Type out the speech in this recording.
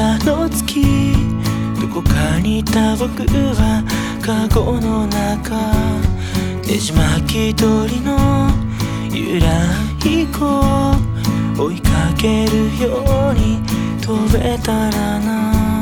朝の月、どこかにいた僕はカゴの中、ねじ巻き鳥のゆらひこ追いかけるように飛べたらな。